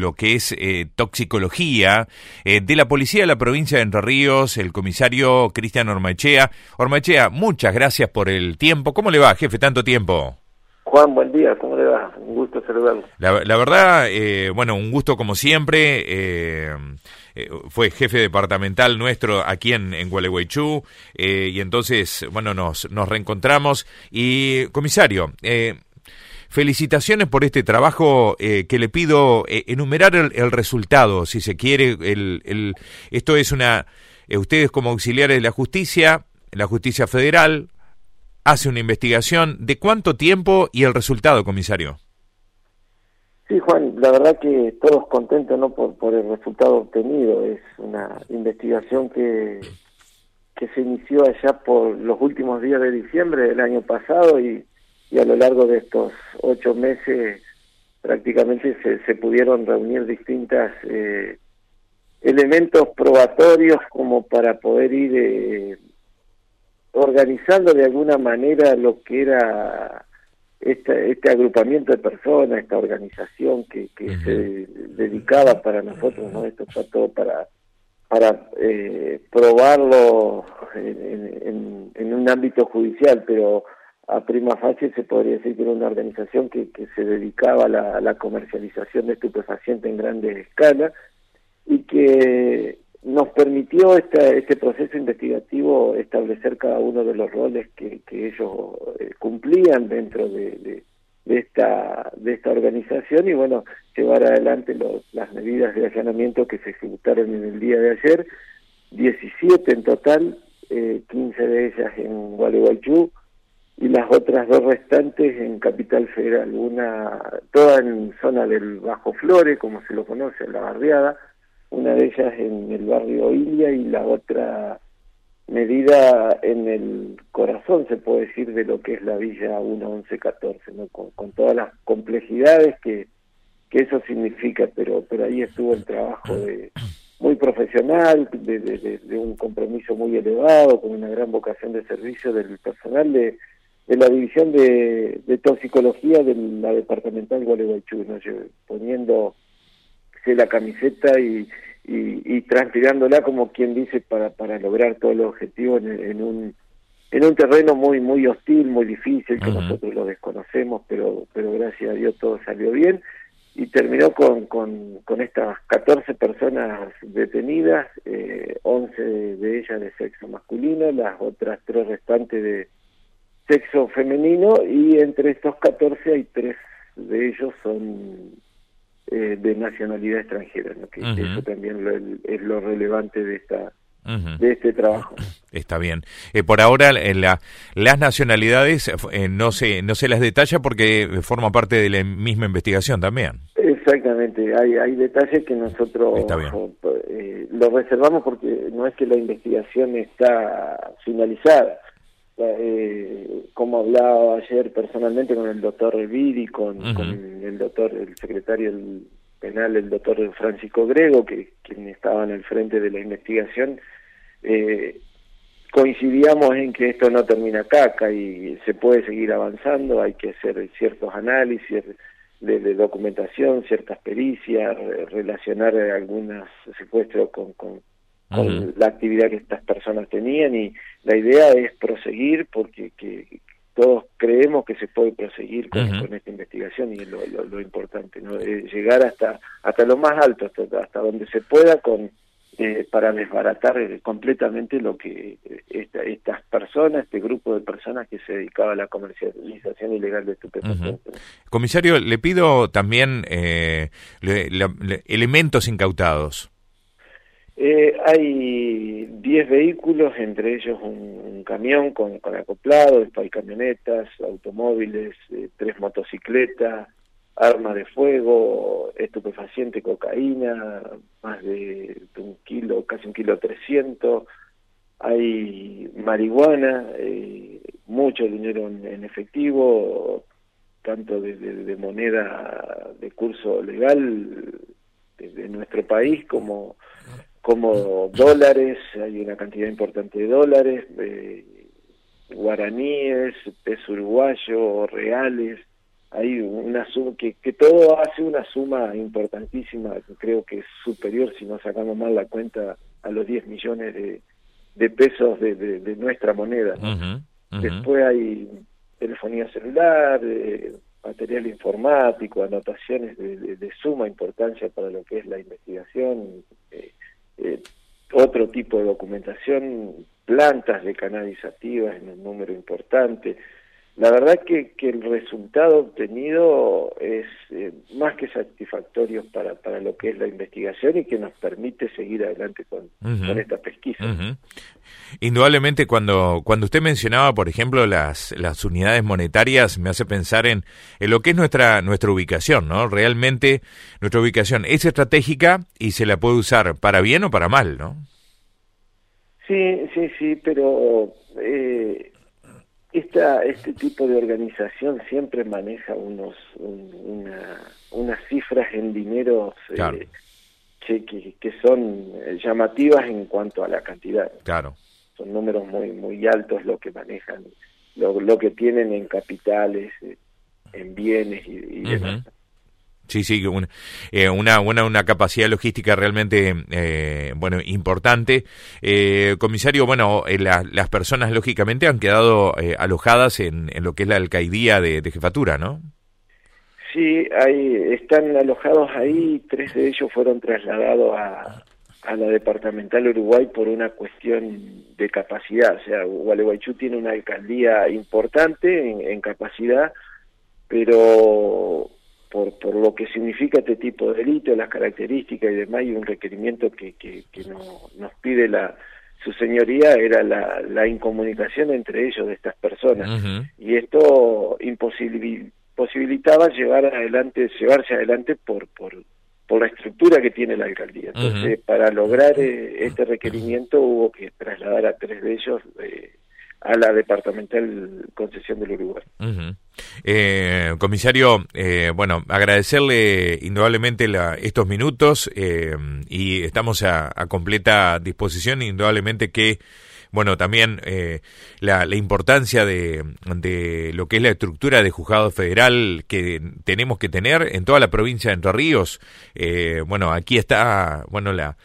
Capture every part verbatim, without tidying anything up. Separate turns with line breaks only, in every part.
lo que es eh, toxicología eh, de la Policía de la Provincia de Entre Ríos, el comisario Cristian Ormaechea. Ormaechea, muchas gracias por el tiempo. ¿Cómo le va, jefe, tanto tiempo?
Juan, buen día, ¿cómo le va? Un gusto saludarlo.
La, la verdad, eh, bueno, un gusto como siempre. Eh, eh, fue jefe departamental nuestro aquí en, en Gualeguaychú, eh, y entonces, bueno, nos, nos reencontramos. Y, comisario, eh, felicitaciones por este trabajo eh, que le pido eh, enumerar el, el resultado, si se quiere. El, el, esto es una... Eh, ustedes como auxiliares de la justicia, la justicia federal, hace una investigación. ¿De cuánto tiempo y el resultado, comisario?
Sí, Juan, la verdad que todos contentos, ¿no?, por, por el resultado obtenido. Es una investigación que, que se inició allá por los últimos días de diciembre del año pasado y, y a lo largo de estos ocho meses prácticamente se, se pudieron reunir distintas eh, elementos probatorios como para poder ir eh, organizando de alguna manera lo que era Este, este agrupamiento de personas, esta organización que, que uh-huh. se dedicaba para nosotros, ¿no? Esto fue todo para para eh, probarlo en, en, en un ámbito judicial, pero a prima facie se podría decir que era una organización que, que se dedicaba a la, a la comercialización de estupefacientes en grande escala y que nos permitió este, este proceso investigativo establecer cada uno de los roles que, que ellos eh, cumplían dentro de, de, de esta de esta organización y bueno, llevar adelante los, las medidas de allanamiento que se ejecutaron en el día de ayer, diecisiete en total, eh, quince de ellas en Gualeguaychú y las otras dos restantes en Capital Federal, una toda en zona del Bajo Flores, como se lo conoce, en la barriada, una de ellas en el barrio Ilia y la otra medida en el corazón, se puede decir, de lo que es la Villa uno once catorce, ¿no? Con, con todas las complejidades que, que eso significa, pero pero ahí estuvo el trabajo de muy profesional, de, de, de, de un compromiso muy elevado, con una gran vocación de servicio del personal de, de la división de, de toxicología de la departamental Gualeguaychú, ¿no? Yo, poniendo la camiseta y, y, y transpirándola como quien dice para para lograr todos los objetivos en, en un en un terreno muy muy hostil, muy difícil, que uh-huh. nosotros lo desconocemos, pero pero gracias a Dios todo salió bien y terminó con con, con estas catorce personas detenidas, eh, once de, de ellas de sexo masculino, las otras tres restantes de sexo femenino y entre estos catorce hay tres de ellos son Eh, de nacionalidad extranjera, ¿no? Que uh-huh. eso también lo, es lo relevante de esta uh-huh. de este trabajo.
Está bien. Eh, por ahora en la, las nacionalidades eh, no se no se las detalla porque forma parte de la misma investigación también.
Exactamente. Hay hay detalles que nosotros eh, lo reservamos porque no es que la investigación está finalizada. Eh, como hablaba ayer personalmente con el doctor Reviri, con, uh-huh. con el doctor, el secretario del penal, el doctor Francisco Grego, que quien estaba en el frente de la investigación, eh, coincidíamos en que esto no termina acá, acá y se puede seguir avanzando, hay que hacer ciertos análisis de, de documentación, ciertas pericias, relacionar algunos secuestros con, con con uh-huh. la actividad que estas personas tenían y la idea es proseguir porque que todos creemos que se puede proseguir con, uh-huh. con esta investigación y lo, lo, lo importante, ¿no? Eh, llegar hasta hasta lo más alto, hasta, hasta donde se pueda con eh, para desbaratar eh, completamente lo que eh, esta, estas personas, este grupo de personas que se dedicaba a la comercialización ilegal de estupefacientes.
Uh-huh. Comisario, le pido también eh, le, le, le, elementos incautados.
Eh, hay diez vehículos, entre ellos un, un camión con, con acoplado, después hay camionetas, automóviles, eh, tres motocicletas, armas de fuego, estupefaciente, cocaína, más de, de un kilo, casi un kilo trescientos, hay marihuana, eh, mucho dinero en, en efectivo, tanto de, de, de moneda de curso legal de, de nuestro país como como dólares, hay una cantidad importante de dólares, eh, guaraníes, peso uruguayo, reales, hay una suma, que, que todo hace una suma importantísima, que creo que es superior, si no sacamos mal la cuenta, a los diez millones de, de pesos de, de, de nuestra moneda, ¿no?
Uh-huh, uh-huh.
Después hay telefonía celular, eh, material informático, anotaciones de, de, de suma importancia para lo que es la investigación, eh, eh, otro tipo de documentación, plantas de cannabis activas en un número importante. La verdad que, que el resultado obtenido es eh, más que satisfactorio para, para lo que es la investigación y que nos permite seguir adelante con, uh-huh. con esta pesquisa.
Uh-huh. Indudablemente, cuando cuando usted mencionaba, por ejemplo, las las unidades monetarias, me hace pensar en, en lo que es nuestra nuestra ubicación, ¿no? Realmente nuestra ubicación es estratégica y se la puede usar para bien o para mal, ¿no?
Sí, sí, sí, pero eh, esta este tipo de organización siempre maneja unos un, una, unas cifras en dineros eh,
claro.
que, que, que son llamativas en cuanto a la cantidad.
Claro.
Son números muy muy altos lo que manejan, lo, lo que tienen en capitales, eh, en bienes y, y
uh-huh.
demás.
Sí, sí, una, eh, una, una, una capacidad logística realmente, eh, bueno, importante. Eh, comisario, bueno, eh, la, las personas lógicamente han quedado eh, alojadas en, en lo que es la alcaidía de, de jefatura, ¿no?
Sí, hay, están alojados ahí, tres de ellos fueron trasladados a, a la departamental Uruguay por una cuestión de capacidad. O sea, Gualeguaychú tiene una alcaldía importante en, en capacidad, pero por, por lo que significa este tipo de delito, las características y demás, y un requerimiento que, que, que no, nos pide la su señoría, era la, la incomunicación entre ellos de estas personas.
Uh-huh.
Y esto imposibil, posibilitaba llevar adelante, llevarse adelante por, por, por la estructura que tiene la alcaldía. Entonces, uh-huh. para lograr eh, este requerimiento hubo que trasladar a tres de ellos eh, a la departamental Concesión del Uruguay.
Uh-huh. Eh, comisario, eh, bueno, agradecerle indudablemente la, estos minutos eh, y estamos a, a completa disposición, indudablemente que, bueno, también eh, la, la importancia de, de lo que es la estructura de juzgado federal que tenemos que tener en toda la provincia de Entre Ríos. Eh, bueno, aquí está, bueno, la...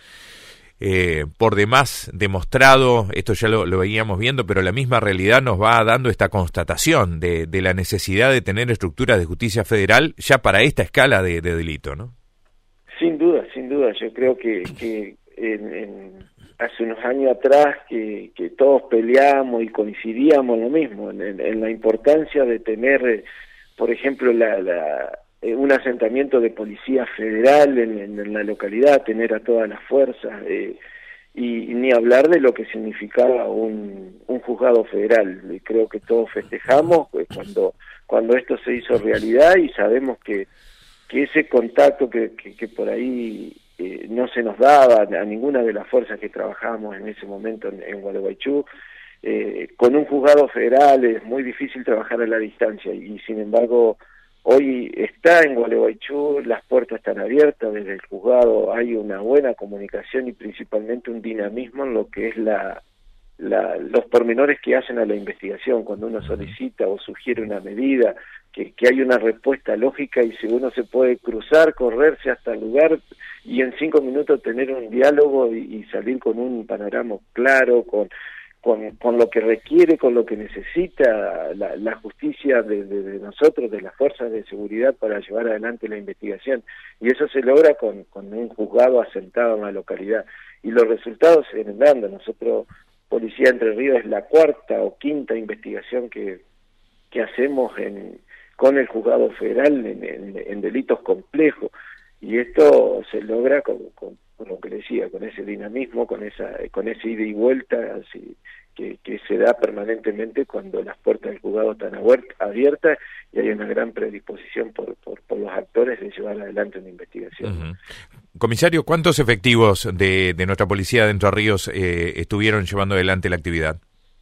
Eh, por demás demostrado, esto ya lo, lo veíamos viendo, pero la misma realidad nos va dando esta constatación de, de la necesidad de tener estructuras de justicia federal ya para esta escala de, de delito, ¿no?
Sin duda, sin duda. Yo creo que, que en, en, hace unos años atrás que, que todos peleamos y coincidíamos en lo mismo, en, en, en la importancia de tener, por ejemplo, la... la un asentamiento de policía federal en, en, en la localidad, tener a todas las fuerzas, eh, y, y ni hablar de lo que significaba un, un juzgado federal. Y creo que todos festejamos pues, cuando cuando esto se hizo realidad, y sabemos que, que ese contacto que, que, que por ahí eh, no se nos daba a ninguna de las fuerzas que trabajábamos en ese momento en, en Gualeguaychú, eh, con un juzgado federal es muy difícil trabajar a la distancia, y sin embargo hoy está en Gualeguaychú, las puertas están abiertas desde el juzgado, hay una buena comunicación y principalmente un dinamismo en lo que es la, la los pormenores que hacen a la investigación. Cuando uno solicita o sugiere una medida, que, que hay una respuesta lógica, y si uno se puede cruzar, correrse hasta el lugar y en cinco minutos tener un diálogo y, y salir con un panorama claro, con Con, con lo que requiere, con lo que necesita la, la justicia de, de, de nosotros, de las fuerzas de seguridad, para llevar adelante la investigación. Y eso se logra con, con un juzgado asentado en la localidad. Y los resultados se vienen dando. Nosotros, Policía Entre Ríos, es la cuarta o quinta investigación que, que hacemos en, con el juzgado federal en, en, en delitos complejos. Y esto se logra con, con, con lo que decía, con ese dinamismo, con esa con ese ida y vuelta así, que, que se da permanentemente cuando las puertas del juzgado están abiertas y hay una gran predisposición por, por, por los actores de llevar adelante una investigación.
Uh-huh. Comisario, ¿cuántos efectivos de, de nuestra policía de Entre Ríos eh, estuvieron llevando adelante la actividad?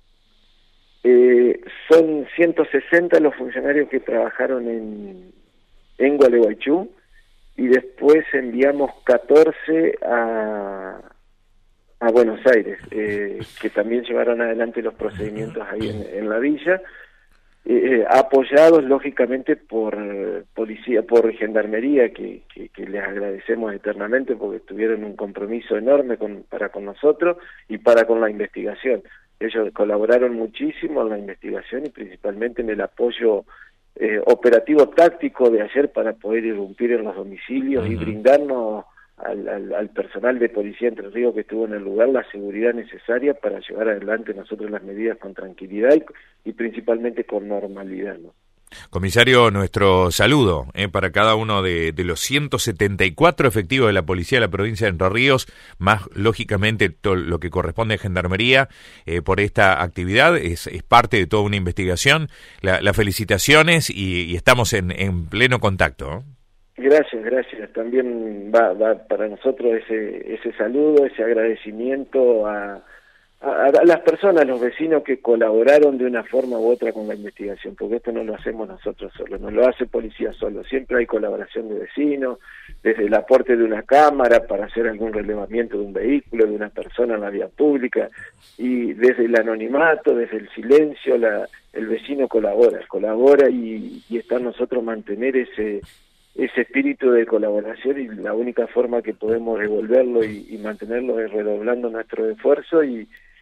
Eh, son ciento sesenta los funcionarios que trabajaron en, en Gualeguaychú, y después enviamos catorce a, a Buenos Aires, eh, que también llevaron adelante los procedimientos ahí en, en la villa, eh, apoyados lógicamente por policía, por gendarmería, que, que, que les agradecemos eternamente porque tuvieron un compromiso enorme con, para con nosotros y para con la investigación. Ellos colaboraron muchísimo en la investigación y principalmente en el apoyo eh, operativo táctico de ayer para poder irrumpir en los domicilios uh-huh. y brindarnos al, al, al personal de Policía Entre Ríos que estuvo en el lugar la seguridad necesaria para llevar adelante nosotros las medidas con tranquilidad y, y principalmente con normalidad, ¿no?
Comisario, nuestro saludo eh, para cada uno de, de los ciento setenta y cuatro efectivos de la Policía de la provincia de Entre Ríos, más lógicamente todo lo que corresponde a Gendarmería eh, por esta actividad, es, es parte de toda una investigación. La, las felicitaciones y, y estamos en, en pleno contacto, ¿eh?
Gracias, gracias. También va, va para nosotros ese, ese saludo, ese agradecimiento a... A, a las personas, a los vecinos que colaboraron de una forma u otra con la investigación, porque esto no lo hacemos nosotros solos, no lo hace policía solo, siempre hay colaboración de vecinos, desde el aporte de una cámara para hacer algún relevamiento de un vehículo, de una persona en la vía pública, y desde el anonimato, desde el silencio, la, el vecino colabora, colabora y, y está en nosotros mantener ese ese espíritu de colaboración, y la única forma que podemos devolverlo y, y mantenerlo es redoblando nuestro esfuerzo y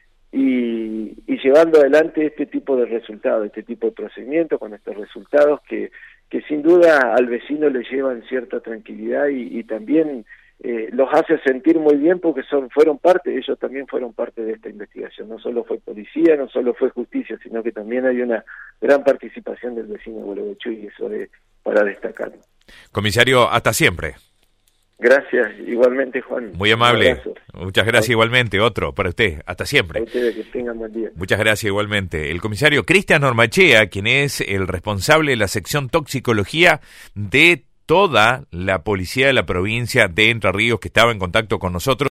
Y, y llevando adelante este tipo de resultados, este tipo de procedimientos, con estos resultados que, que sin duda al vecino le llevan cierta tranquilidad y, y también eh, los hace sentir muy bien porque son fueron parte, ellos también fueron parte de esta investigación. No solo fue policía, no solo fue justicia, sino que también hay una gran participación del vecino de Gualeguaychú y eso es para destacarlo.
Comisario, hasta siempre.
Gracias, igualmente, Juan.
Muy amable. Muchas gracias igualmente. Otro para usted. Hasta siempre.
A ustedes, que tengan buen día.
Muchas gracias igualmente. El comisario Cristian Ormachea, quien es el responsable de la sección toxicología de toda la policía de la provincia de Entre Ríos, que estaba en contacto con nosotros.